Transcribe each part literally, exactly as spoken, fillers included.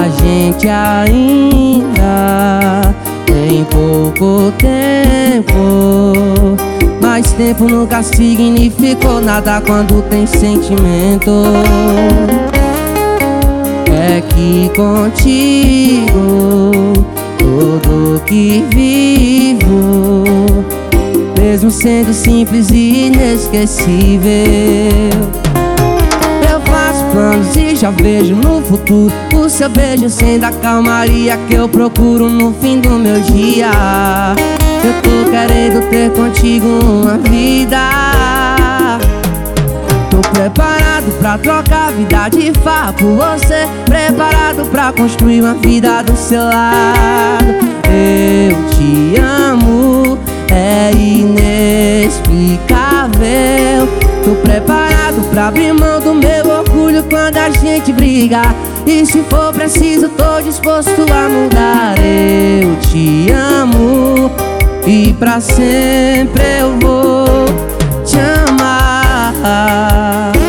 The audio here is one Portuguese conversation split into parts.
A gente ainda tem pouco tempo, mas tempo nunca significou nada quando tem sentimento. É que contigo tudo que vivo, mesmo sendo simples e inesquecível. Eu faço planos e já vejo no futuro o seu beijo sendo a calmaria que eu procuro no fim do meu dia. Eu tô querendo ter contigo uma vida. Tô preparado pra trocar vida de farra por você, preparado pra construir uma vida do seu lado. Eu te amo, é inexplicável. Tô preparado pra abrir mão do meu orgulho quando a gente briga, e se for preciso tô disposto a mudar. Eu te amo e pra sempre eu vou te amar.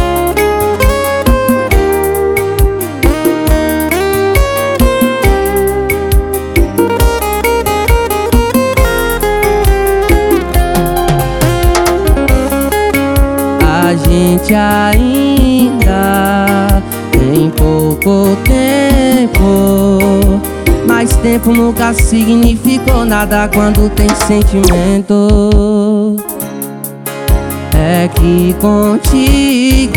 A gente ainda tem pouco tempo, mas tempo nunca significou nada quando tem sentimento. É que contigo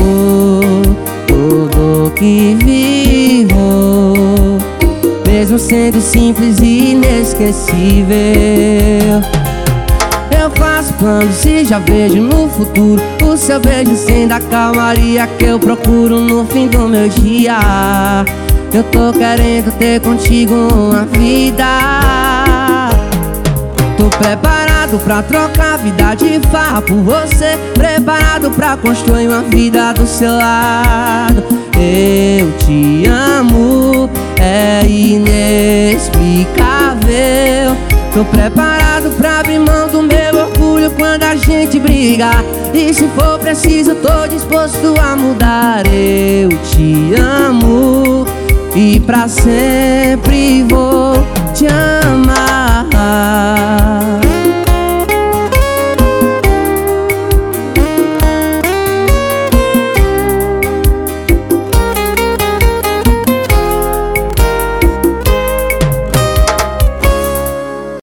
tudo que vivo, mesmo sendo simples e inesquecível. Eu faço planos e já vejo no futuro o seu beijo sendo a calmaria que eu procuro no fim do meu dia. Eu tô querendo ter contigo uma vida. Tô preparado pra trocar vida de farra por você, preparado pra construir uma vida do seu lado. Eu te amo, é inexplicável. Tô preparado pra abrir mão do meu orgulho quando a gente briga, e se for preciso tô disposto a mudar. Eu te amo e pra sempre vou te amar.